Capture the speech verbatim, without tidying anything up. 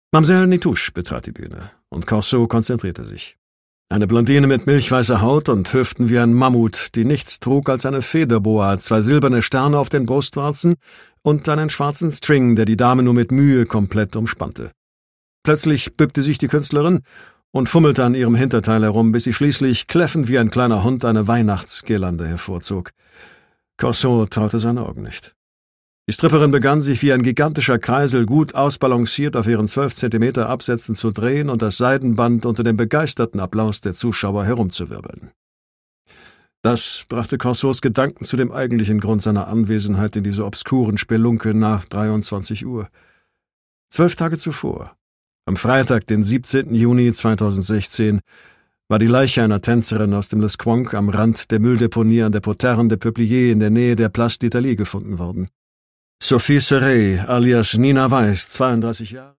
Mamselle Nitouche betrat die Bühne, und Corso konzentrierte sich. Eine Blondine mit milchweißer Haut und Hüften wie ein Mammut, die nichts trug als eine Federboa, zwei silberne Sterne auf den Brustwarzen und einen schwarzen String, der die Dame nur mit Mühe komplett umspannte. Plötzlich bückte sich die Künstlerin und fummelte an ihrem Hinterteil herum, bis sie schließlich, kläffend wie ein kleiner Hund, eine Weihnachtsgirlande hervorzog. Corso traute seinen Augen nicht. Die Stripperin begann, sich wie ein gigantischer Kreisel gut ausbalanciert auf ihren zwölf Zentimeter Absätzen zu drehen und das Seidenband unter dem begeisterten Applaus der Zuschauer herumzuwirbeln. Das brachte Corsos Gedanken zu dem eigentlichen Grund seiner Anwesenheit in dieser obskuren Spelunke nach dreiundzwanzig Uhr. Zwölf Tage zuvor, am Freitag, den siebzehnten Juni zweitausendsechzehn, war die Leiche einer Tänzerin aus dem Lesquonque am Rand der Mülldeponie an der Poterne de Peupliers in der Nähe der Place d'Italie gefunden worden. Sophie Serey, alias Nina Weiss, zweiunddreißig Jahre